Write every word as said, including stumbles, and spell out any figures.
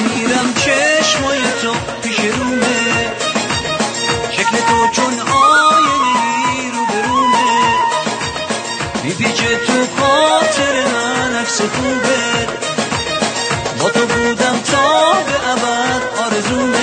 میمیرم چشمای تو پیش رومه، شکل تو چون آینه رو برومه، میپیچه تو خاطر من عکس خوبه، با تو بودم تا به ابد آرزومه.